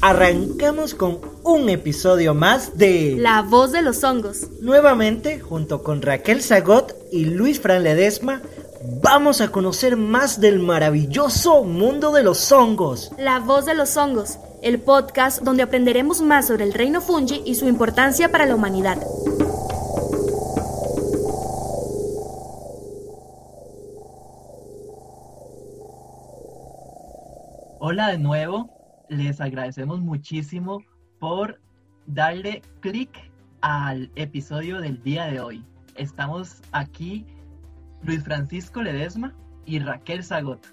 Arrancamos con un episodio más de La Voz de los Hongos. Nuevamente, junto con Raquel Zagot y Luis Fran Ledesma, vamos a conocer más del maravilloso mundo de los hongos. La Voz de los Hongos, el podcast donde aprenderemos más sobre el reino fungi y su importancia para la humanidad. Hola de nuevo, les agradecemos muchísimo por darle clic al episodio del día de hoy. Estamos aquí Luis Francisco Ledesma y Raquel Zagot.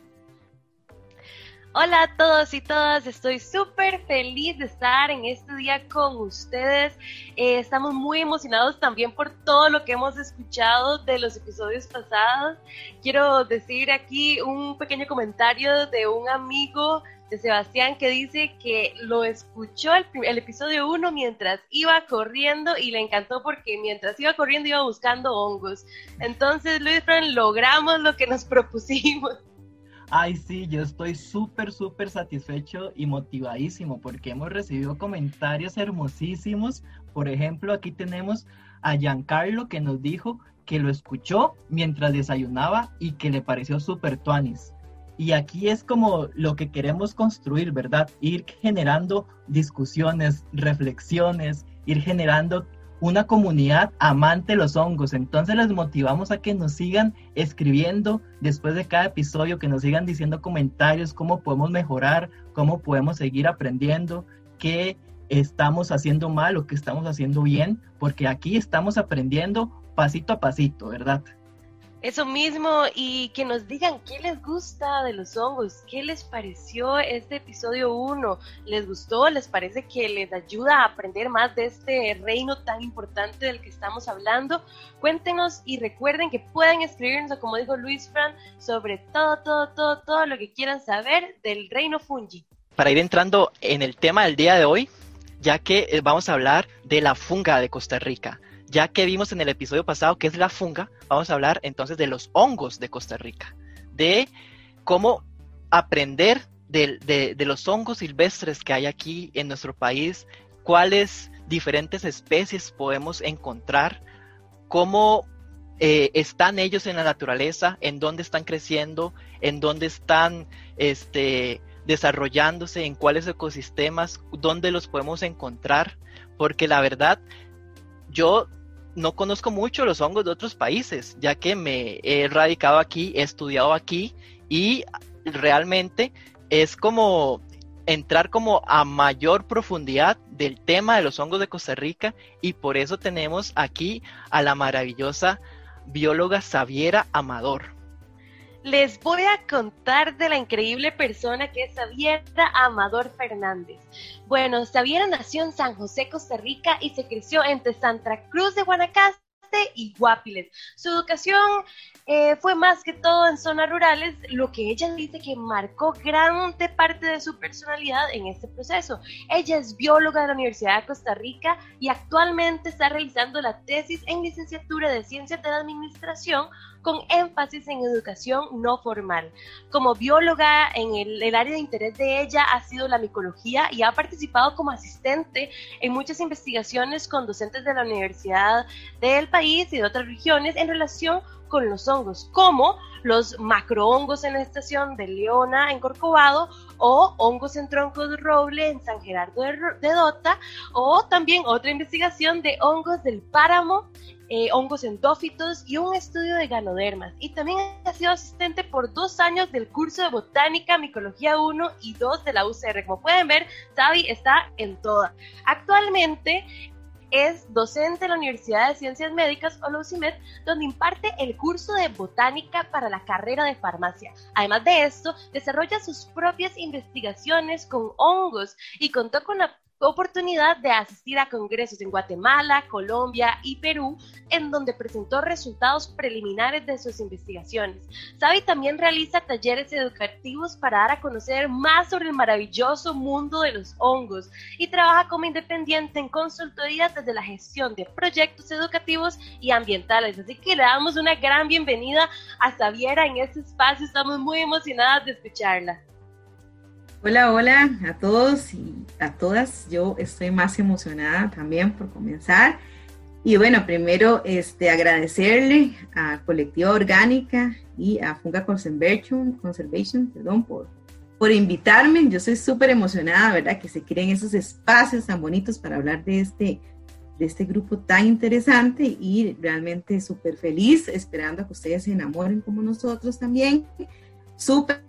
Hola a todos y todas, estoy súper feliz de estar en este día con ustedes. Estamos muy emocionados también por todo lo que hemos escuchado de los episodios pasados. Quiero decir aquí un pequeño comentario de un amigo de Sebastián que dice que lo escuchó el episodio 1 mientras iba corriendo y le encantó porque mientras iba corriendo iba buscando hongos. Entonces, Luis Fran, logramos lo que nos propusimos. Ay, sí, yo estoy súper satisfecho y motivadísimo porque hemos recibido comentarios hermosísimos. Por ejemplo, aquí tenemos a Giancarlo que nos dijo que lo escuchó mientras desayunaba y que le pareció súper tuanis. Y aquí es como lo que queremos construir, ¿verdad? Ir generando discusiones, reflexiones, ir generando una comunidad amante de los hongos. Entonces les motivamos a que nos sigan escribiendo después de cada episodio, que nos sigan diciendo comentarios, cómo podemos mejorar, cómo podemos seguir aprendiendo, qué estamos haciendo mal o qué estamos haciendo bien, porque aquí estamos aprendiendo pasito a pasito, ¿verdad? Eso mismo, y que nos digan qué les gusta de los hongos, qué les pareció este episodio 1, ¿les gustó? ¿Les parece que les ayuda a aprender más de este reino tan importante del que estamos hablando? Cuéntenos y recuerden que pueden escribirnos, como dijo Luis Fran, sobre todo lo que quieran saber del reino fungi. Para ir entrando en el tema del día de hoy, ya que vamos a hablar de la funga de Costa Rica. Ya que vimos en el episodio pasado qué es la funga, vamos a hablar entonces de los hongos de Costa Rica, de cómo aprender de los hongos silvestres que hay aquí en nuestro país, cuáles diferentes especies podemos encontrar, cómo están ellos en la naturaleza, en dónde están creciendo, en dónde están desarrollándose, en cuáles ecosistemas, dónde los podemos encontrar, porque la verdad, yo no conozco mucho los hongos de otros países, ya que me he radicado aquí, he estudiado aquí y realmente es como entrar como a mayor profundidad del tema de los hongos de Costa Rica y por eso tenemos aquí a la maravillosa bióloga Xaviera Amador. Les voy a contar de la increíble persona que es Xaviera Amador Fernández. Bueno, Xaviera nació en San José, Costa Rica y se creció entre Santa Cruz de Guanacaste y Guapiles. Su educación fue más que todo en zonas rurales, lo que ella dice que marcó gran parte de su personalidad en este proceso. Ella es bióloga de la Universidad de Costa Rica y actualmente está realizando la tesis en licenciatura de Ciencias de la Administración con énfasis en educación no formal. Como bióloga, en el área de interés de ella ha sido la micología y ha participado como asistente en muchas investigaciones con docentes de la universidad del país y de otras regiones en relación con los hongos, como los macrohongos en la estación de Leona en Corcovado o hongos en troncos de roble en San Gerardo de Dota, o también otra investigación de hongos del páramo, hongos endófitos y un estudio de ganodermas. Y también ha sido asistente por 2 años del curso de Botánica, Micología 1 y 2 de la UCR. Como pueden ver, Xavi está en todas. Actualmente es docente en la Universidad de Ciencias Médicas o la UCIMED, donde imparte el curso de botánica para la carrera de farmacia. Además de esto, desarrolla sus propias investigaciones con hongos y contó con la oportunidad de asistir a congresos en Guatemala, Colombia y Perú, en donde presentó resultados preliminares de sus investigaciones. Xavi también realiza talleres educativos para dar a conocer más sobre el maravilloso mundo de los hongos y trabaja como independiente en consultorías desde la gestión de proyectos educativos y ambientales. Así que le damos una gran bienvenida a Xaviera en este espacio. Estamos muy emocionadas de escucharla. Hola, hola a todos y a todas. Yo estoy más emocionada también por comenzar. Y bueno, primero agradecerle a Colectiva Orgánica y a Funga Conservation, por invitarme. Yo soy súper emocionada, ¿verdad? Que se creen esos espacios tan bonitos para hablar de este grupo tan interesante y realmente súper feliz, esperando a que ustedes se enamoren como nosotros también. Súper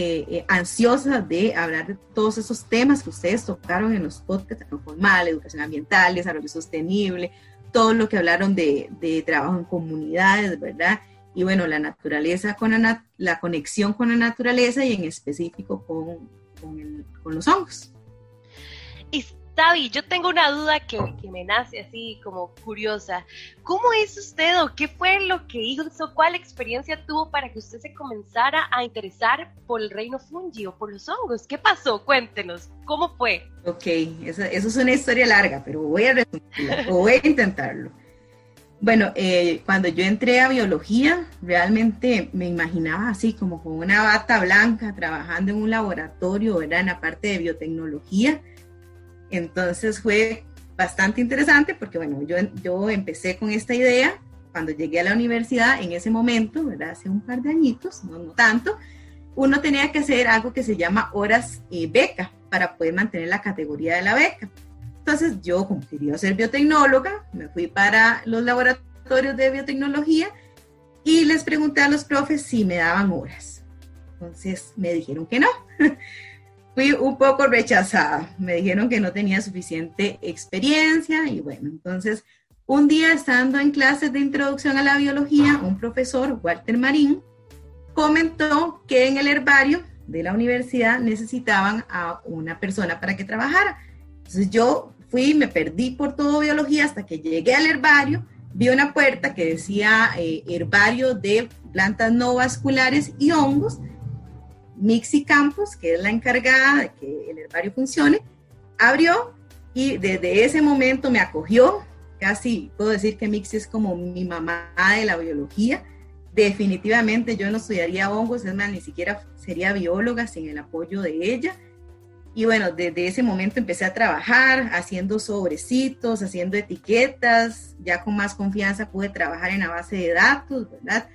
ansiosa de hablar de todos esos temas que ustedes tocaron en los podcasts, no formal, educación ambiental, desarrollo sostenible, todo lo que hablaron de trabajo en comunidades, ¿verdad? Y bueno, la naturaleza la conexión con la naturaleza y en específico con los hongos. Y Sabi, yo tengo una duda que me nace así como curiosa. ¿Cómo es usted o qué fue lo que hizo? ¿Cuál experiencia tuvo para que usted se comenzara a interesar por el reino fungi o por los hongos? ¿Qué pasó? Cuéntenos, ¿cómo fue? Ok, eso es una historia larga, pero voy a resumirla, o voy a intentarlo. Bueno, cuando yo entré a biología, realmente me imaginaba así como con una bata blanca, trabajando en un laboratorio, ¿verdad? En la parte de biotecnología. Entonces fue bastante interesante porque, bueno, yo empecé con esta idea cuando llegué a la universidad en ese momento, ¿verdad? Hace un par de añitos, no tanto. Uno tenía que hacer algo que se llama horas beca para poder mantener la categoría de la beca. Entonces yo, como quería ser biotecnóloga, me fui para los laboratorios de biotecnología y les pregunté a los profes si me daban horas. Entonces me dijeron que no. Fui un poco rechazada, me dijeron que no tenía suficiente experiencia y bueno, entonces un día estando en clases de introducción a la biología, un profesor, Walter Marín, comentó que en el herbario de la universidad necesitaban a una persona para que trabajara. Entonces yo fui, me perdí por todo biología hasta que llegué al herbario, vi una puerta que decía herbario de plantas no vasculares y hongos. Mixi Campos, que es la encargada de que el herbario funcione, abrió y desde ese momento me acogió. Casi puedo decir que Mixi es como mi mamá de la biología. Definitivamente yo no estudiaría hongos, es más, ni siquiera sería bióloga sin el apoyo de ella. Y bueno, desde ese momento empecé a trabajar haciendo sobrecitos, haciendo etiquetas, ya con más confianza pude trabajar en la base de datos, ¿verdad?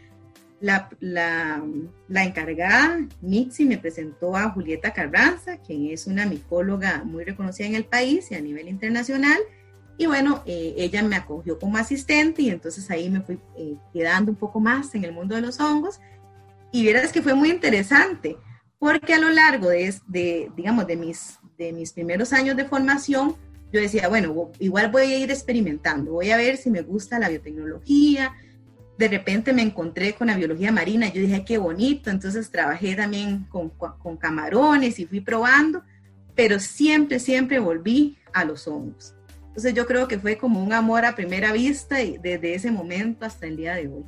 La encargada, Mixi, me presentó a Julieta Carranza, quien es una micóloga muy reconocida en el país y a nivel internacional. Y bueno, ella me acogió como asistente y entonces ahí me fui quedando un poco más en el mundo de los hongos. Y vieras que fue muy interesante, porque a lo largo de mis primeros años de formación, yo decía, bueno, igual voy a ir experimentando, voy a ver si me gusta la biotecnología. De repente me encontré con la biología marina, yo dije, qué bonito, entonces trabajé también con camarones y fui probando, pero siempre volví a los hongos. Entonces yo creo que fue como un amor a primera vista y desde ese momento hasta el día de hoy.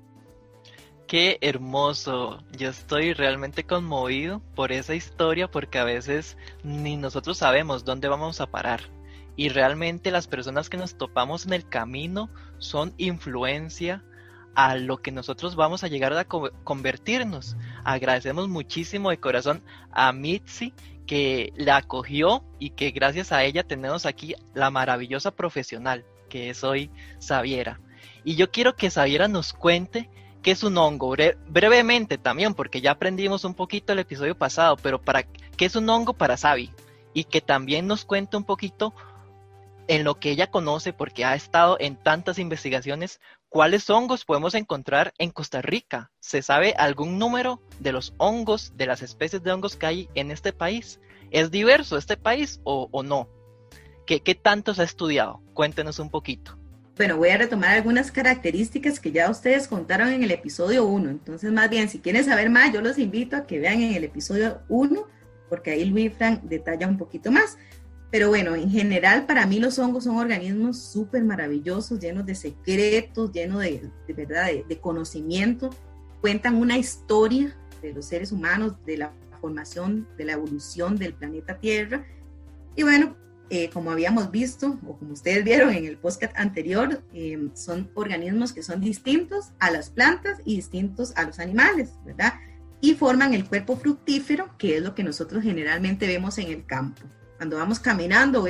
Qué hermoso, yo estoy realmente conmovido por esa historia porque a veces ni nosotros sabemos dónde vamos a parar. Y realmente las personas que nos topamos en el camino son influencia a lo que nosotros vamos a llegar a convertirnos. Agradecemos muchísimo de corazón a Mitzi que la acogió y que gracias a ella tenemos aquí la maravillosa profesional que es hoy Xaviera. Y yo quiero que Xaviera nos cuente qué es un hongo, brevemente también, porque ya aprendimos un poquito el episodio pasado, pero qué es un hongo para Xavi, y que también nos cuente un poquito en lo que ella conoce, porque ha estado en tantas investigaciones, ¿cuáles hongos podemos encontrar en Costa Rica? ¿Se sabe algún número de los hongos, de las especies de hongos que hay en este país? ¿Es diverso este país o no? ¿Qué tanto se ha estudiado? Cuéntenos un poquito. Bueno, voy a retomar algunas características que ya ustedes contaron en el episodio 1. Entonces, más bien, si quieren saber más, yo los invito a que vean en el episodio 1, porque ahí Luis Frank detalla un poquito más. Pero bueno, en general para mí los hongos son organismos súper maravillosos, llenos de secretos, llenos de conocimiento. Cuentan una historia de los seres humanos, de la formación, de la evolución del planeta Tierra. Y bueno, como habíamos visto, o como ustedes vieron en el podcast anterior, son organismos que son distintos a las plantas y distintos a los animales, ¿verdad? y forman el cuerpo fructífero, que es lo que nosotros generalmente vemos en el campo. Cuando vamos caminando,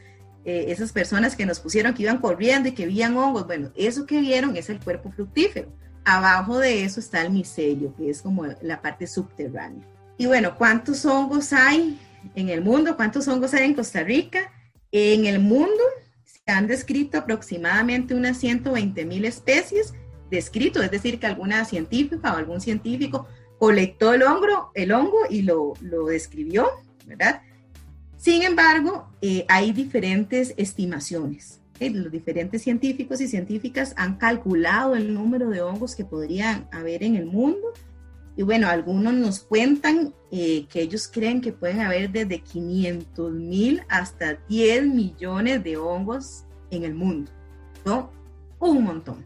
esas personas que nos pusieron que iban corriendo y que veían hongos, bueno, eso que vieron es el cuerpo fructífero. Abajo de eso está el micelio, que es como la parte subterránea. Y bueno, ¿cuántos hongos hay en el mundo? ¿Cuántos hongos hay en Costa Rica? En el mundo se han descrito aproximadamente unas 120,000 especies descrito, es decir, que alguna científica o algún científico colectó el hongo y lo describió, ¿verdad? Sin embargo, hay diferentes estimaciones. Los diferentes científicos y científicas han calculado el número de hongos que podrían haber en el mundo. Y bueno, algunos nos cuentan que ellos creen que pueden haber desde 500,000 hasta 10 millones de hongos en el mundo, ¿no? Un montón,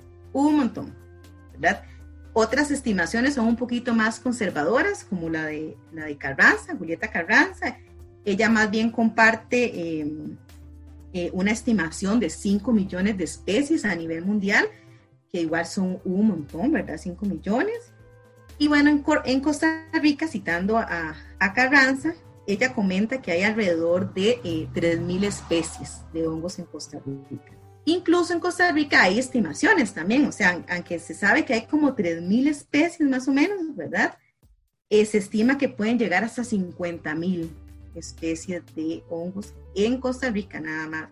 ¿verdad? Otras estimaciones son un poquito más conservadoras, como la de Carranza, Julieta Carranza. Ella más bien comparte una estimación de 5 millones de especies a nivel mundial, que igual son un montón, ¿verdad? 5 millones. Y bueno, en Costa Rica, citando a Carranza, ella comenta que hay alrededor de 3,000 especies de hongos en Costa Rica. Incluso en Costa Rica hay estimaciones también, o sea, aunque se sabe que hay como 3,000 especies más o menos, ¿verdad? Se estima que pueden llegar hasta 50,000 especies de hongos en Costa Rica nada más.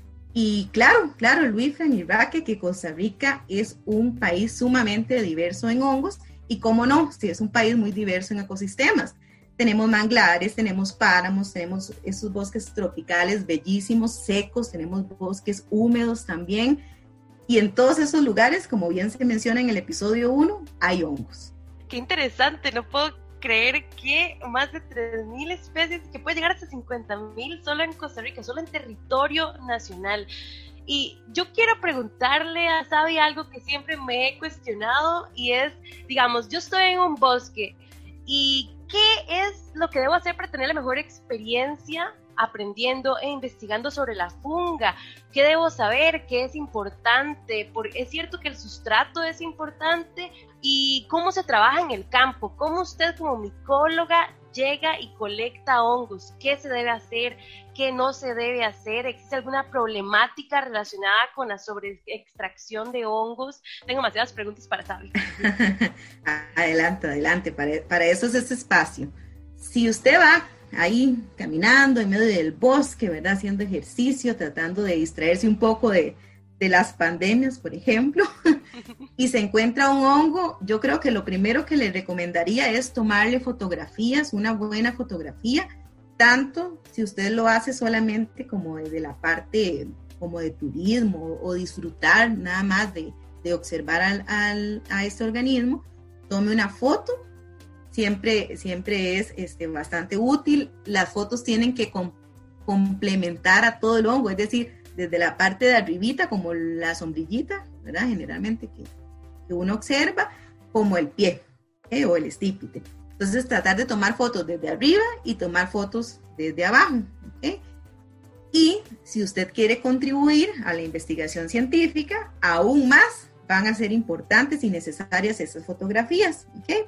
Y claro, Luisfran y Raquel, que Costa Rica es un país sumamente diverso en hongos, y cómo no, sí, es un país muy diverso en ecosistemas. Tenemos manglares, tenemos páramos, tenemos esos bosques tropicales bellísimos, secos, tenemos bosques húmedos también, y en todos esos lugares, como bien se menciona en el episodio 1, hay hongos. Qué interesante, no puedo creer que más de 3,000 especies, que puede llegar hasta 50,000 solo en Costa Rica, solo en territorio nacional. Y yo quiero preguntarle a Sabi algo que siempre me he cuestionado, y es, digamos, yo estoy en un bosque, ¿y qué es lo que debo hacer para tener la mejor experiencia aprendiendo e investigando sobre la funga? ¿Qué debo saber? ¿Qué es importante? Porque es cierto que el sustrato es importante. ¿Y cómo se trabaja en el campo? ¿Cómo usted como micóloga llega y colecta hongos? ¿Qué se debe hacer? ¿Qué no se debe hacer? ¿Existe alguna problemática relacionada con la sobreextracción de hongos? Tengo demasiadas preguntas para saber. Adelante, para eso es este espacio. Si usted va ahí caminando en medio del bosque, ¿verdad? Haciendo ejercicio, tratando de distraerse un poco de las pandemias, por ejemplo, y se encuentra un hongo, yo creo que lo primero que le recomendaría es tomarle fotografías, una buena fotografía, tanto si usted lo hace solamente como desde la parte como de turismo o disfrutar nada más de observar a este organismo, tome una foto. Siempre es bastante útil. Las fotos tienen que complementar a todo el hongo, es decir, desde la parte de arribita, como la sombrillita, ¿verdad? Generalmente que uno observa, como el pie, o el estípite. Entonces, tratar de tomar fotos desde arriba y tomar fotos desde abajo, ¿ok? Y si usted quiere contribuir a la investigación científica, aún más van a ser importantes y necesarias esas fotografías, ¿ok?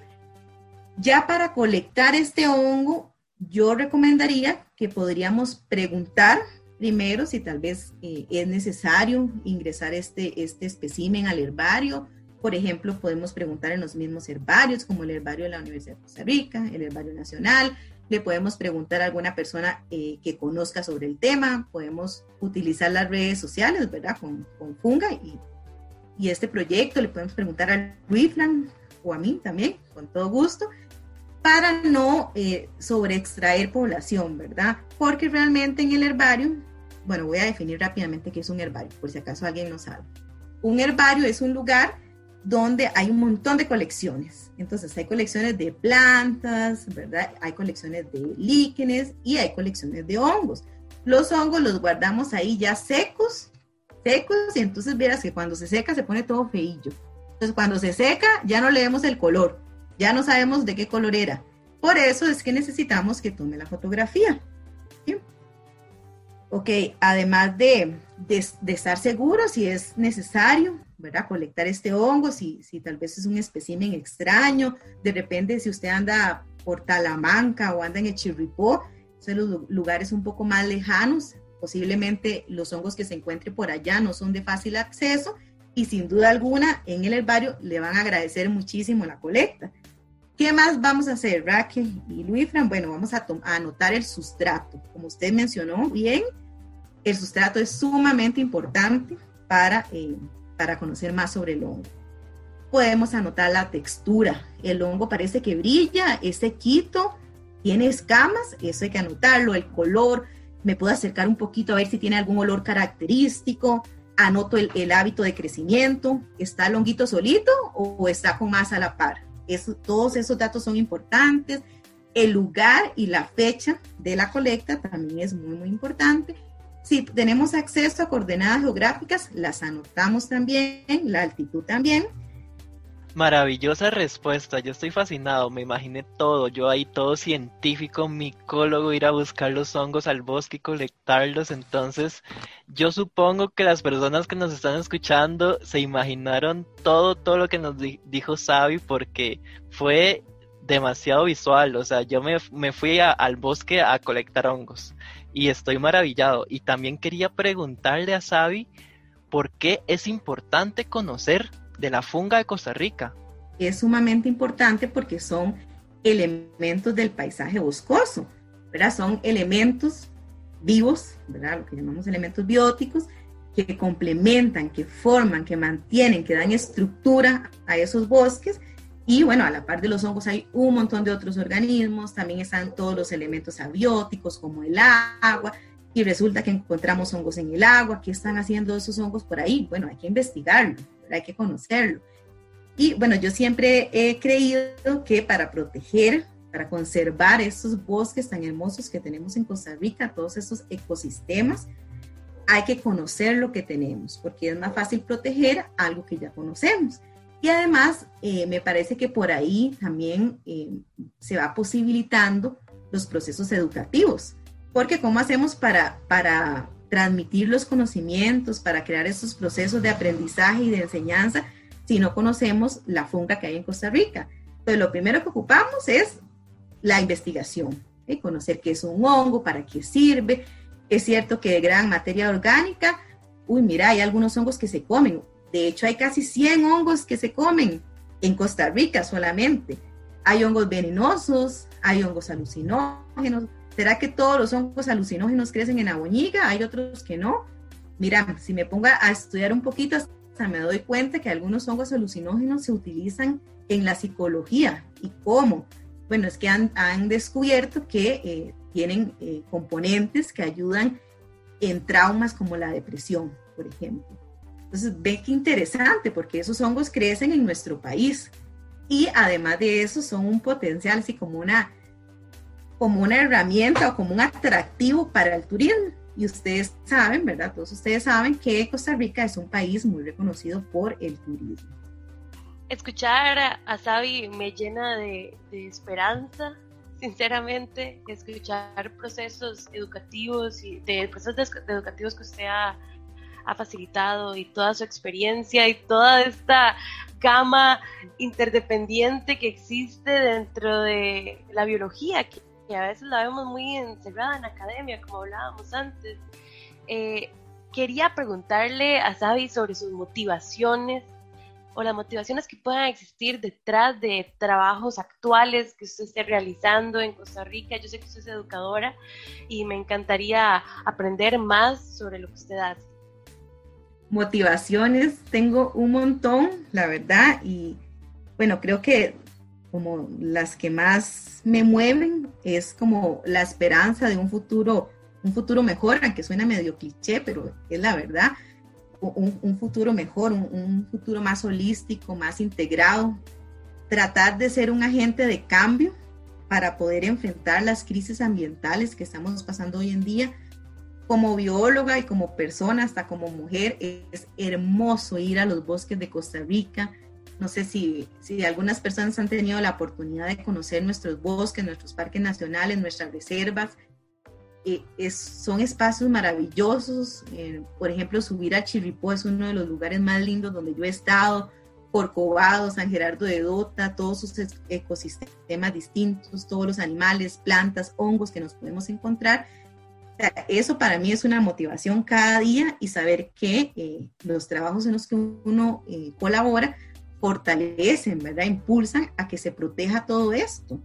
Ya para colectar este hongo, yo recomendaría que podríamos preguntar primero si tal vez es necesario ingresar este espécimen al herbario. Por ejemplo, podemos preguntar en los mismos herbarios, como el herbario de la Universidad de Costa Rica, el herbario nacional. Le podemos preguntar a alguna persona que conozca sobre el tema. Podemos utilizar las redes sociales, ¿verdad? Con Funga y este proyecto. Le podemos preguntar a Luisfran o a mí también, con todo gusto, para no sobreextraer población, ¿verdad? Porque realmente en el herbario, bueno, voy a definir rápidamente qué es un herbario, por si acaso alguien no sabe. Un herbario es un lugar donde hay un montón de colecciones. Entonces hay colecciones de plantas, ¿verdad? Hay colecciones de líquenes y hay colecciones de hongos. Los hongos los guardamos ahí ya secos, y entonces verás que cuando se seca se pone todo feillo. Entonces cuando se seca ya no le vemos el color, ya no sabemos de qué color era. Por eso es que necesitamos que tome la fotografía. ¿Sí? Ok, además de estar seguro si es necesario, ¿verdad? Colectar este hongo, si tal vez es un espécimen extraño, de repente si usted anda por Talamanca o anda en el Chirripó, son los lugares un poco más lejanos, posiblemente los hongos que se encuentren por allá no son de fácil acceso y sin duda alguna en el herbario le van a agradecer muchísimo la colecta. ¿Qué más vamos a hacer, Raquel y Luisfran? Bueno, vamos a anotar el sustrato. Como usted mencionó bien, el sustrato es sumamente importante para conocer más sobre el hongo. Podemos anotar la textura. El hongo parece que brilla, es sequito, tiene escamas, eso hay que anotarlo. El color, me puedo acercar un poquito a ver si tiene algún olor característico. Anoto el hábito de crecimiento. ¿Está el honguito solito o está con más a la par? Todos esos datos son importantes. El lugar y la fecha de la colecta también es muy, muy importante. Si tenemos acceso a coordenadas geográficas, las anotamos también, la altitud también. Maravillosa respuesta, yo estoy fascinado, me imaginé todo, yo ahí todo científico, micólogo, ir a buscar los hongos al bosque y colectarlos. Entonces yo supongo que las personas que nos están escuchando se imaginaron todo lo que nos dijo Xavi, porque fue demasiado visual. O sea, yo me fui al bosque a colectar hongos y estoy maravillado. Y también quería preguntarle a Xavi por qué es importante conocer de la funga de Costa Rica. Es sumamente importante porque son elementos del paisaje boscoso, ¿verdad? Son elementos vivos, ¿verdad? Lo que llamamos elementos bióticos, que complementan, que forman, que mantienen, que dan estructura a esos bosques. Y bueno, a la par de los hongos hay un montón de otros organismos, también están todos los elementos abióticos como el agua, y resulta que encontramos hongos en el agua. ¿Qué están haciendo esos hongos por ahí? Bueno, hay que investigarlo, hay que conocerlo. Y bueno, yo siempre he creído que para proteger, para conservar estos bosques tan hermosos que tenemos en Costa Rica, todos estos ecosistemas, hay que conocer lo que tenemos, porque es más fácil proteger algo que ya conocemos. Y además, me parece que por ahí también se va posibilitando los procesos educativos, porque ¿cómo hacemos para transmitir los conocimientos, para crear esos procesos de aprendizaje y de enseñanza si no conocemos la funga que hay en Costa Rica? Entonces, lo primero que ocupamos es la investigación, conocer qué es un hongo, para qué sirve. Es cierto que de gran materia orgánica, mira, hay algunos hongos que se comen. De hecho, hay casi 100 hongos que se comen en Costa Rica solamente. Hay hongos venenosos, hay hongos alucinógenos. ¿Será que todos los hongos alucinógenos crecen en Aboniga? Hay otros que no. Mira, si me pongo a estudiar un poquito, hasta me doy cuenta que algunos hongos alucinógenos se utilizan en la psicología. ¿Y cómo? Bueno, es que han descubierto que tienen componentes que ayudan en traumas como la depresión, por ejemplo. Entonces, ve qué interesante, porque esos hongos crecen en nuestro país. Y además de eso, son un potencial, así como una herramienta o como un atractivo para el turismo. Y ustedes saben, ¿verdad? Todos ustedes saben que Costa Rica es un país muy reconocido por el turismo. Escuchar a Xavi me llena de esperanza, sinceramente. Escuchar procesos educativos y de procesos educativos que usted ha facilitado y toda su experiencia y toda esta gama interdependiente que existe dentro de la biología, que a veces la vemos muy encerrada en la academia, como hablábamos antes. Quería preguntarle a Xavi sobre sus motivaciones o las motivaciones que puedan existir detrás de trabajos actuales que usted esté realizando en Costa Rica. Yo sé que usted es educadora y me encantaría aprender más sobre lo que usted hace. Motivaciones, tengo un montón, la verdad, y bueno, creo que como las que más me mueven es como la esperanza de un futuro mejor, aunque suena medio cliché, pero es la verdad, un futuro mejor, un futuro más holístico, más integrado, tratar de ser un agente de cambio para poder enfrentar las crisis ambientales que estamos pasando hoy en día. Como bióloga y como persona, hasta como mujer, es hermoso ir a los bosques de Costa Rica. No sé si algunas personas han tenido la oportunidad de conocer nuestros bosques, nuestros parques nacionales, nuestras reservas. son espacios maravillosos. Por ejemplo, subir a Chirripó es uno de los lugares más lindos donde yo he estado. Corcovado, San Gerardo de Dota, todos sus ecosistemas distintos, todos los animales, plantas, hongos que nos podemos encontrar. O sea, eso para mí es una motivación cada día, y saber que los trabajos en los que uno colabora fortalecen, ¿verdad? Impulsan a que se proteja todo esto.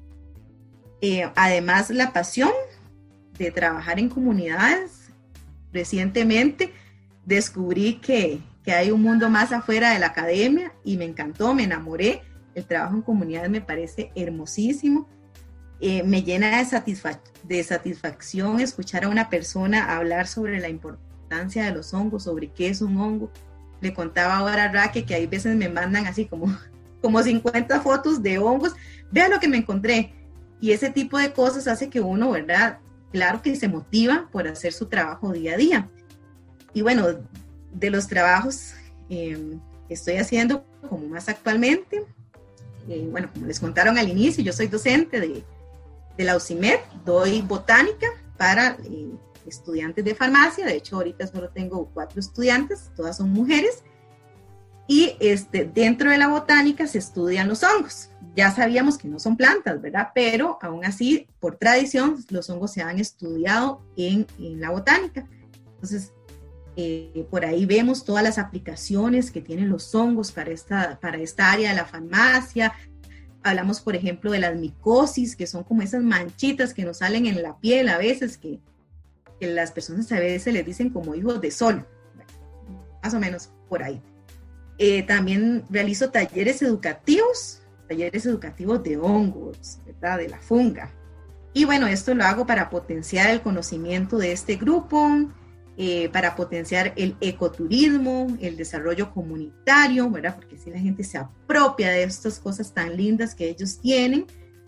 Además, la pasión de trabajar en comunidades. Recientemente descubrí que hay un mundo más afuera de la academia y me encantó, me enamoré. El trabajo en comunidades me parece hermosísimo. Me llena de satisfacción escuchar a una persona hablar sobre la importancia de los hongos, sobre qué es un hongo. Le contaba ahora a Raque que hay veces me mandan así como 50 fotos de hongos. Vea lo que me encontré. Y ese tipo de cosas hace que uno, ¿verdad? Claro que se motiva por hacer su trabajo día a día. Y bueno, de los trabajos que estoy haciendo como más actualmente, bueno, como les contaron al inicio, yo soy docente de la UCIMED, doy botánica para estudiantes de farmacia. De hecho, ahorita solo tengo 4 estudiantes, todas son mujeres, y dentro de la botánica se estudian los hongos. Ya sabíamos que no son plantas, ¿verdad? Pero aún así, por tradición, los hongos se han estudiado en la botánica. Entonces, por ahí vemos todas las aplicaciones que tienen los hongos para esta área de la farmacia. Hablamos, por ejemplo, de las micosis, que son como esas manchitas que nos salen en la piel a veces, que las personas a veces les dicen como hijos de sol, más o menos por ahí. También realizo talleres educativos de hongos, ¿verdad? De la funga. Y bueno, esto lo hago para potenciar el conocimiento de este grupo, para potenciar el ecoturismo, el desarrollo comunitario, ¿verdad? Porque si la gente se apropia de estas cosas tan lindas que ellos tienen.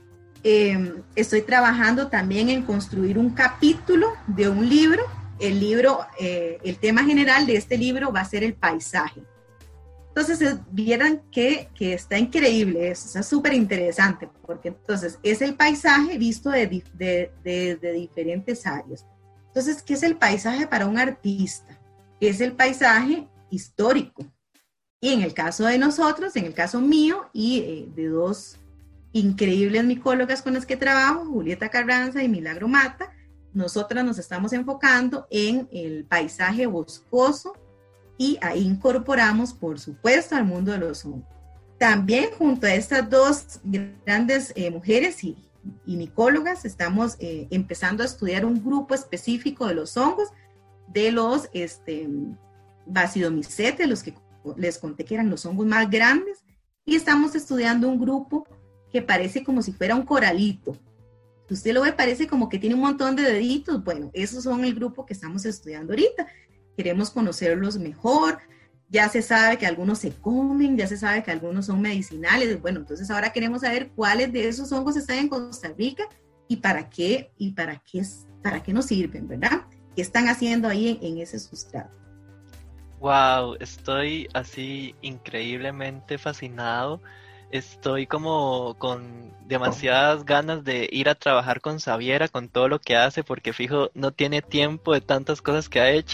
Estoy trabajando también en construir un capítulo de un libro. El tema general de este libro va a ser el paisaje. Entonces, vieran que está increíble eso, está súper interesante, porque entonces es el paisaje visto de diferentes áreas. Entonces, ¿qué es el paisaje para un artista? Es el paisaje histórico. Y en el caso de nosotros, en el caso mío y de 2 increíbles micólogas con las que trabajo, Julieta Carranza y Milagro Mata, nosotras nos estamos enfocando en el paisaje boscoso, y ahí incorporamos, por supuesto, al mundo de los hongos. También junto a estas 2 grandes mujeres y micólogas, estamos empezando a estudiar un grupo específico de los hongos, de los Basidomycetes, los que les conté que eran los hongos más grandes, y estamos estudiando un grupo que parece como si fuera un coralito. Usted lo ve, parece como que tiene un montón de deditos. Bueno, esos son el grupo que estamos estudiando ahorita. Queremos conocerlos mejor. Ya se sabe que algunos se comen, ya se sabe que algunos son medicinales. Bueno, entonces ahora queremos saber cuáles de esos hongos están en Costa Rica y para qué nos sirven, ¿verdad? ¿Qué están haciendo ahí en ese sustrato? Wow, estoy así increíblemente fascinado. Estoy como con demasiadas ganas de ir a trabajar con Xaviera, con todo lo que hace, porque fijo, no tiene tiempo de tantas cosas que ha hecho.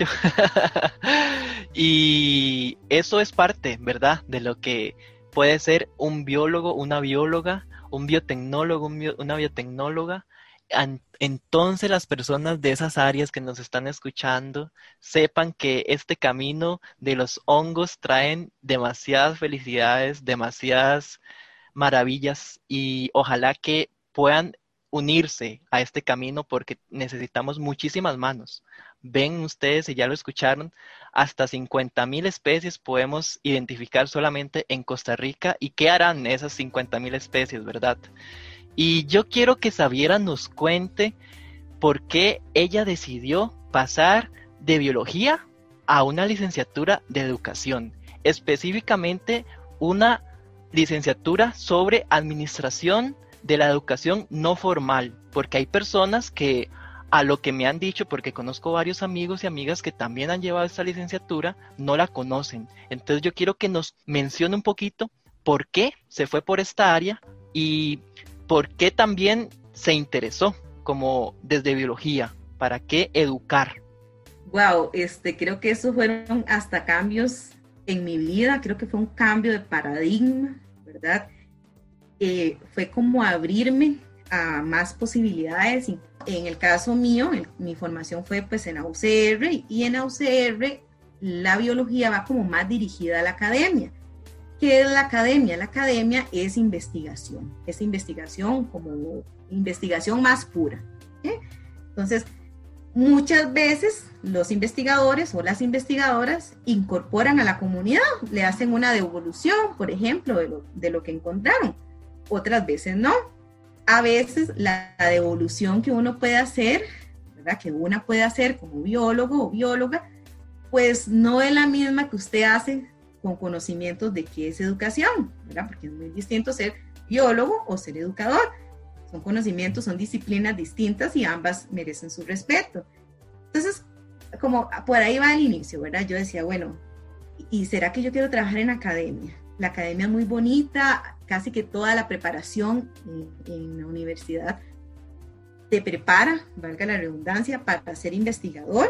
Y eso es parte, ¿verdad?, de lo que puede ser un biólogo, una bióloga, un biotecnólogo, una biotecnóloga. Entonces las personas de esas áreas que nos están escuchando sepan que este camino de los hongos traen demasiadas felicidades, demasiadas maravillas, y ojalá que puedan unirse a este camino, porque necesitamos muchísimas manos. Ven ustedes, y ya lo escucharon, hasta 50,000 especies podemos identificar solamente en Costa Rica. ¿Y qué harán esas 50,000 especies, verdad? Y yo quiero que Xaviera nos cuente por qué ella decidió pasar de biología a una licenciatura de educación, específicamente una licenciatura sobre administración de la educación no formal, porque hay personas que, a lo que me han dicho, porque conozco varios amigos y amigas que también han llevado esta licenciatura, no la conocen. Entonces yo quiero que nos mencione un poquito por qué se fue por esta área y por qué también se interesó como desde biología ¿Para qué educar? Wow, creo que esos fueron hasta cambios en mi vida, creo que fue un cambio de paradigma, ¿verdad? Fue como abrirme a más posibilidades. En el caso mío, mi formación fue pues en AUCR, y en AUCR la biología va como más dirigida a la academia. ¿Qué es la academia? La academia es investigación como investigación más pura, ¿sí? Entonces, muchas veces los investigadores o las investigadoras incorporan a la comunidad, le hacen una devolución, por ejemplo, de lo que encontraron. Otras veces no. A veces la devolución que uno puede hacer, ¿verdad? Que una puede hacer como biólogo o bióloga, pues no es la misma que usted hace con conocimientos de qué es educación, ¿verdad? Porque es muy distinto ser biólogo o ser educador. Son conocimientos, son disciplinas distintas y ambas merecen su respeto. Entonces, como por ahí va el inicio, ¿verdad? Yo decía, bueno, ¿y será que yo quiero trabajar en academia? La academia es muy bonita, casi que toda la preparación en la universidad te prepara, valga la redundancia, para ser investigador.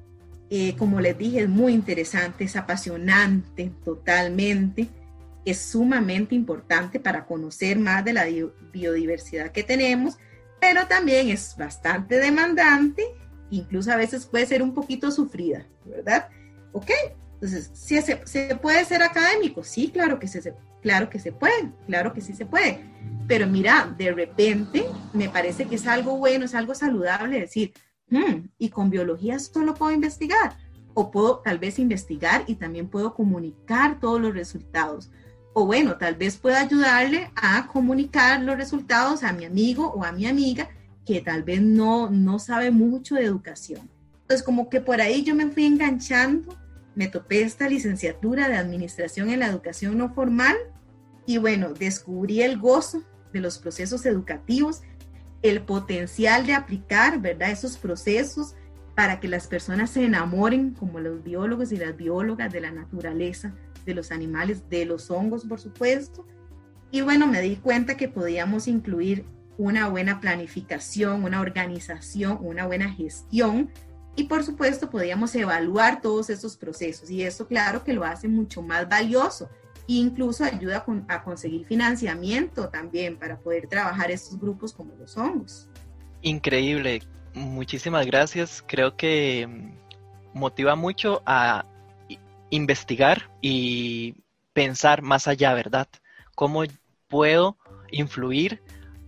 Como les dije, es muy interesante, es apasionante totalmente, es sumamente importante para conocer más de la biodiversidad que tenemos, pero también es bastante demandante, incluso a veces puede ser un poquito sufrida, ¿verdad? ¿Ok? Entonces, ¿sí se puede ser académico? Sí, claro que se puede, claro que sí se puede. Pero mira, de repente me parece que es algo bueno, es algo saludable decir, y con biología solo puedo investigar, o puedo tal vez investigar y también puedo comunicar todos los resultados, o bueno, tal vez pueda ayudarle a comunicar los resultados a mi amigo o a mi amiga que tal vez no sabe mucho de educación. Entonces, como que por ahí yo me fui enganchando, me topé esta licenciatura de Administración en la Educación No Formal, y bueno, descubrí el gozo de los procesos educativos, el potencial de aplicar, ¿verdad?, esos procesos para que las personas se enamoren, como los biólogos y las biólogas, de la naturaleza, de los animales, de los hongos, por supuesto. Y bueno, me di cuenta que podíamos incluir una buena planificación, una organización, una buena gestión, y por supuesto podíamos evaluar todos esos procesos, y eso claro que lo hace mucho más valioso. Incluso ayuda a conseguir financiamiento también para poder trabajar estos grupos como los hongos. Increíble, muchísimas gracias. Creo que motiva mucho a investigar y pensar más allá, ¿verdad? ¿Cómo puedo influir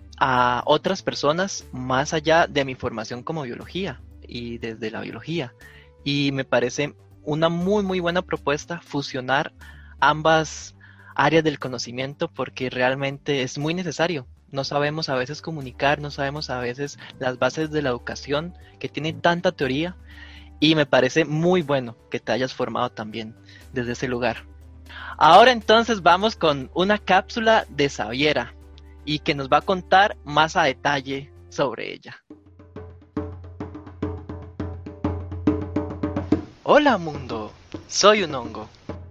a otras personas más allá de mi formación como biología y desde la biología? Y me parece una muy, muy buena propuesta fusionar ambas áreas del conocimiento, porque realmente es muy necesario. No sabemos a veces comunicar, no sabemos a veces las bases de la educación, que tienen tanta teoría, y me parece muy bueno que te hayas formado también desde ese lugar. Ahora entonces vamos con una cápsula de Xaviera, y que nos va a contar más a detalle sobre ella. Hola mundo, soy un hongo.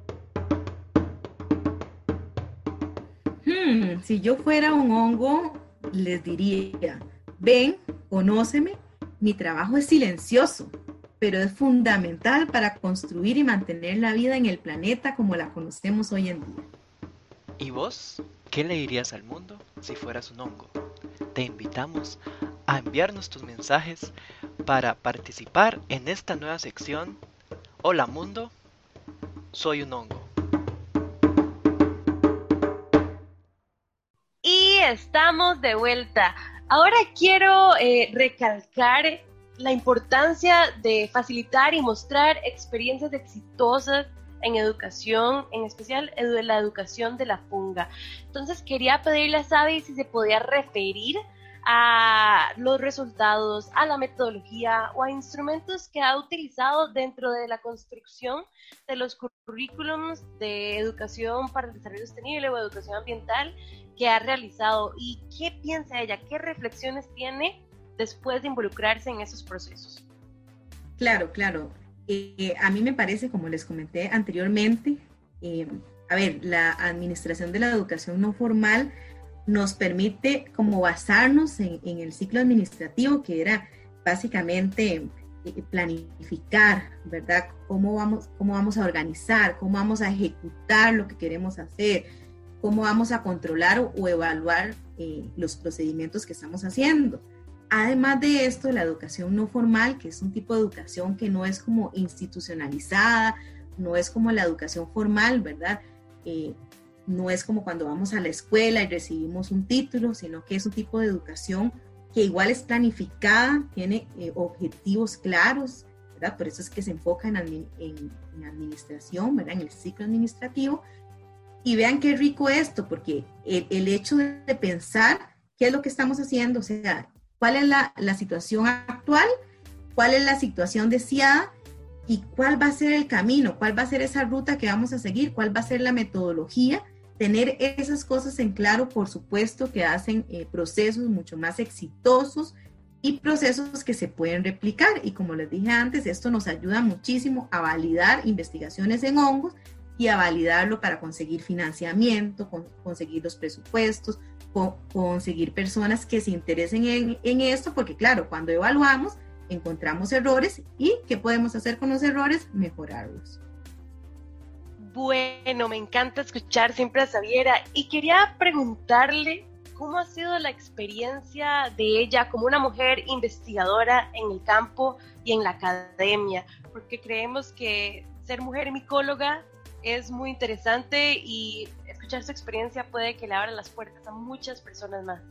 Si yo fuera un hongo, les diría, ven, conóceme, mi trabajo es silencioso, pero es fundamental para construir y mantener la vida en el planeta como la conocemos hoy en día. ¿Y vos? ¿Qué le dirías al mundo si fueras un hongo? Te invitamos a enviarnos tus mensajes para participar en esta nueva sección. Hola mundo, soy un hongo. Y estamos de vuelta. Ahora quiero recalcar la importancia de facilitar y mostrar experiencias exitosas en educación, en especial la educación de la funga. Entonces quería pedirle a Xavi si se podía referir a los resultados, a la metodología o a instrumentos que ha utilizado dentro de la construcción de los currículums de educación para el desarrollo sostenible o educación ambiental que ha realizado, y qué piensa ella, qué reflexiones tiene después de involucrarse en esos procesos. Claro. A mí me parece, como les comenté anteriormente, la administración de la educación no formal nos permite como basarnos en el ciclo administrativo, que era básicamente planificar, ¿verdad? Cómo vamos a organizar, cómo vamos a ejecutar lo que queremos hacer, cómo vamos a controlar o evaluar los procedimientos que estamos haciendo. Además de esto, la educación no formal, que es un tipo de educación que no es como institucionalizada, no es como la educación formal, ¿verdad? No es como cuando vamos a la escuela y recibimos un título, sino que es un tipo de educación que igual es planificada, tiene objetivos claros, ¿verdad? Por eso es que se enfoca en administración, ¿verdad? En el ciclo administrativo. Y vean qué rico esto, porque el hecho de pensar qué es lo que estamos haciendo, o sea, cuál es la situación actual, cuál es la situación deseada y cuál va a ser el camino, cuál va a ser esa ruta que vamos a seguir, cuál va a ser la metodología. Tener esas cosas en claro, por supuesto, que hacen procesos mucho más exitosos y procesos que se pueden replicar. Y como les dije antes, esto nos ayuda muchísimo a validar investigaciones en hongos y a validarlo para conseguir financiamiento, conseguir los presupuestos, conseguir personas que se interesen en esto, porque claro, cuando evaluamos, encontramos errores y ¿qué podemos hacer con los errores? Mejorarlos. Bueno, me encanta escuchar siempre a Xaviera y quería preguntarle cómo ha sido la experiencia de ella como una mujer investigadora en el campo y en la academia, porque creemos que ser mujer micóloga es muy interesante y escuchar su experiencia puede que le abra las puertas a muchas personas más.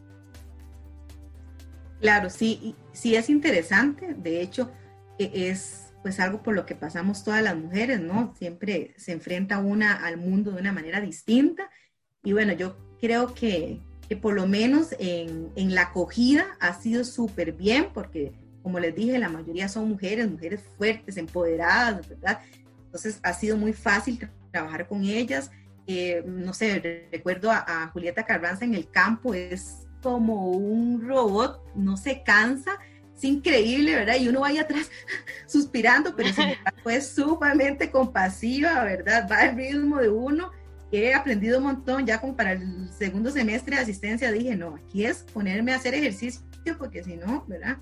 Claro, sí es interesante, de hecho es pues algo por lo que pasamos todas las mujeres, ¿no? Siempre se enfrenta una al mundo de una manera distinta y bueno, yo creo que por lo menos en la acogida ha sido súper bien porque como les dije, la mayoría son mujeres fuertes, empoderadas, ¿verdad? Entonces ha sido muy fácil trabajar con ellas. No sé, recuerdo a Julieta Carranza en el campo, es como un robot, no se cansa, es increíble, ¿verdad? Y uno va ahí atrás suspirando, pero sin embargo es sumamente compasiva, ¿verdad? Va al ritmo de uno. He aprendido un montón, ya como para el segundo semestre de asistencia dije, no, aquí es ponerme a hacer ejercicio, porque si no, ¿verdad?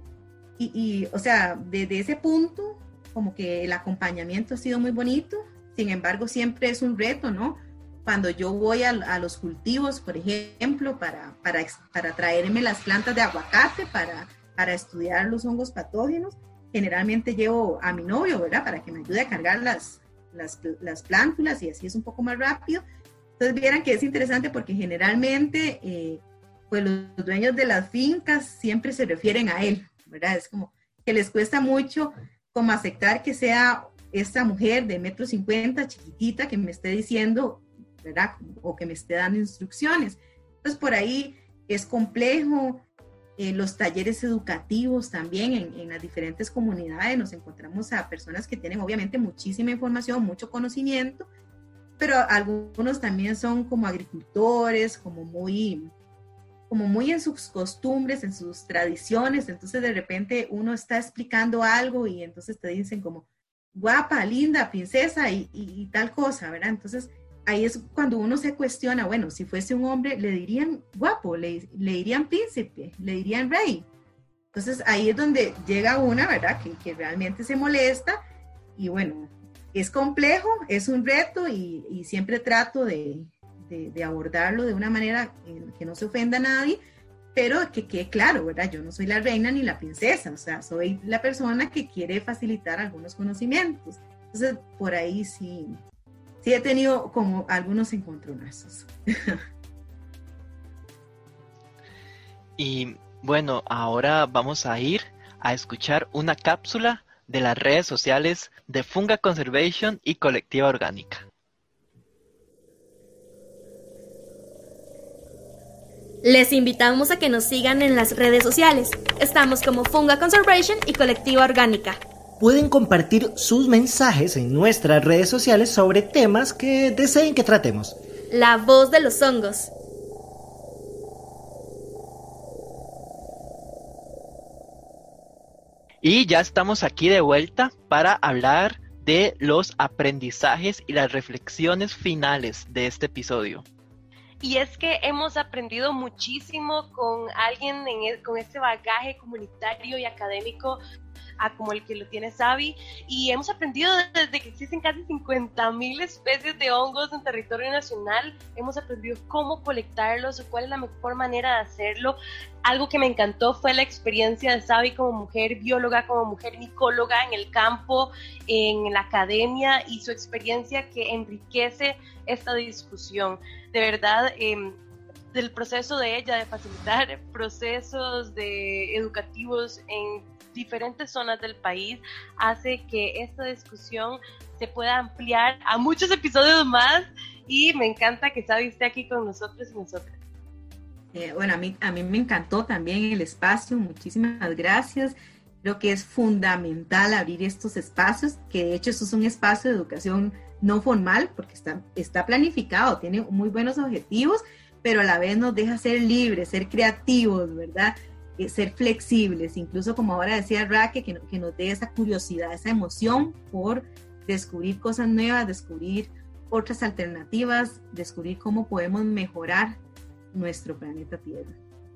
Y o sea, desde ese punto, como que el acompañamiento ha sido muy bonito, sin embargo siempre es un reto, ¿no? Cuando yo voy a los cultivos, por ejemplo, para traerme las plantas de aguacate, para estudiar los hongos patógenos, generalmente llevo a mi novio, ¿verdad? Para que me ayude a cargar las plántulas y así es un poco más rápido. Entonces vieran que es interesante porque generalmente pues los dueños de las fincas siempre se refieren a él, ¿verdad? Es como que les cuesta mucho como aceptar que sea esta mujer de 1,50 m, chiquitita, que me esté diciendo, ¿verdad? O que me esté dando instrucciones. Entonces por ahí es complejo. Los talleres educativos también en las diferentes comunidades nos encontramos a personas que tienen obviamente muchísima información, mucho conocimiento, pero algunos también son como agricultores, como muy en sus costumbres, en sus tradiciones, entonces de repente uno está explicando algo y entonces te dicen como guapa, linda, princesa y tal cosa, ¿verdad? Entonces ahí es cuando uno se cuestiona, bueno, si fuese un hombre, le dirían guapo, le dirían príncipe, le dirían rey. Entonces ahí es donde llega una, ¿verdad? Que realmente se molesta y bueno, es complejo, es un reto y siempre trato de abordarlo de una manera que no se ofenda a nadie, pero que quede claro, ¿verdad? Yo no soy la reina ni la princesa, o sea, soy la persona que quiere facilitar algunos conocimientos. Entonces, por ahí sí he tenido como algunos encontronazos. Y bueno, ahora vamos a ir a escuchar una cápsula de las redes sociales de Funga Conservation y Colectiva Orgánica. Les invitamos a que nos sigan en las redes sociales. Estamos como Funga Conservation y Colectiva Orgánica. Pueden compartir sus mensajes en nuestras redes sociales sobre temas que deseen que tratemos. La voz de los hongos. Y ya estamos aquí de vuelta para hablar de los aprendizajes y las reflexiones finales de este episodio. Y es que hemos aprendido muchísimo con alguien con este bagaje comunitario y académico como el que lo tiene Xavi, y hemos aprendido desde que existen casi 50,000 especies de hongos en territorio nacional. Hemos aprendido cómo colectarlos o cuál es la mejor manera de hacerlo. Algo que me encantó fue la experiencia de Xavi como mujer bióloga, como mujer micóloga en el campo, en la academia, y su experiencia que enriquece esta discusión. De verdad, del proceso de ella de facilitar procesos educativos en diferentes zonas del país hace que esta discusión se pueda ampliar a muchos episodios más, y me encanta que Xavi esté aquí con nosotros y nosotras. Bueno, a mí me encantó también el espacio, muchísimas gracias. Creo que es fundamental abrir estos espacios, que de hecho esto es un espacio de educación no formal, porque está planificado, tiene muy buenos objetivos, pero a la vez nos deja ser libres, ser creativos, ¿verdad? Ser flexibles, incluso como ahora decía Raque, que nos dé esa curiosidad, esa emoción por descubrir cosas nuevas, descubrir otras alternativas, descubrir cómo podemos mejorar nuestro planeta Tierra.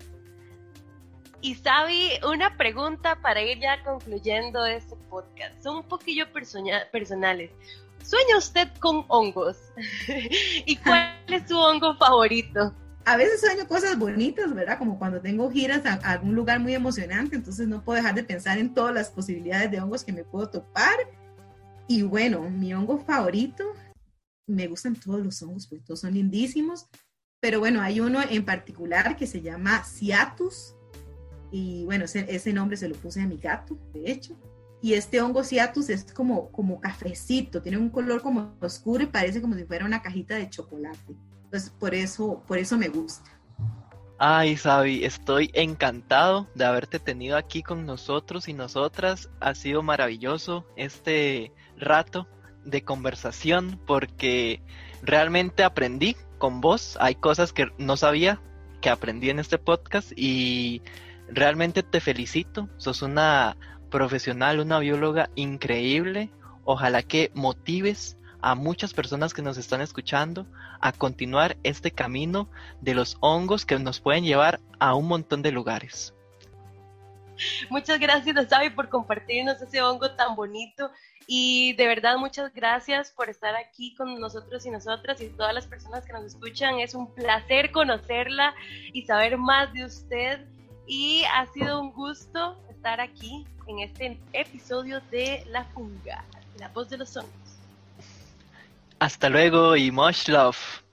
Y Xavi, una pregunta para ir ya concluyendo este podcast. Son un poquillo personales. ¿Sueña usted con hongos? ¿Y cuál es su hongo favorito? A veces sueño cosas bonitas, ¿verdad? Como cuando tengo giras a algún lugar muy emocionante, entonces no puedo dejar de pensar en todas las posibilidades de hongos que me puedo topar. Y bueno, mi hongo favorito, me gustan todos los hongos, porque todos son lindísimos, pero bueno, hay uno en particular que se llama Cyathus, y bueno, ese nombre se lo puse a mi gato, de hecho. Y este hongo Cyathus es como cafecito, tiene un color como oscuro y parece como si fuera una cajita de chocolate. Entonces, por eso me gusta. Ay, Xavi, estoy encantado de haberte tenido aquí con nosotros y nosotras. Ha sido maravilloso este rato de conversación, porque realmente aprendí con vos. Hay cosas que no sabía que aprendí en este podcast, y realmente te felicito. Sos una profesional, una bióloga increíble. Ojalá que motives a muchas personas que nos están escuchando a continuar este camino de los hongos que nos pueden llevar a un montón de lugares. Muchas gracias a Xavi por compartirnos ese hongo tan bonito, y de verdad muchas gracias por estar aquí con nosotros y nosotras y todas las personas que nos escuchan. Es un placer conocerla y saber más de usted, y ha sido un gusto estar aquí en este episodio de La Funga, la voz de los hongos. Hasta luego y much love.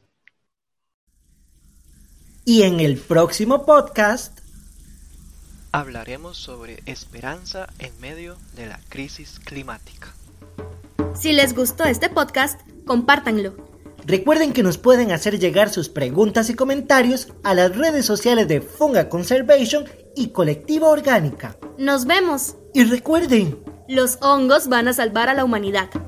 Y en el próximo podcast hablaremos sobre esperanza en medio de la crisis climática. Si les gustó este podcast, compártanlo. Recuerden que nos pueden hacer llegar sus preguntas y comentarios a las redes sociales de Funga Conservation y Colectiva Orgánica. Nos vemos. Y recuerden, los hongos van a salvar a la humanidad.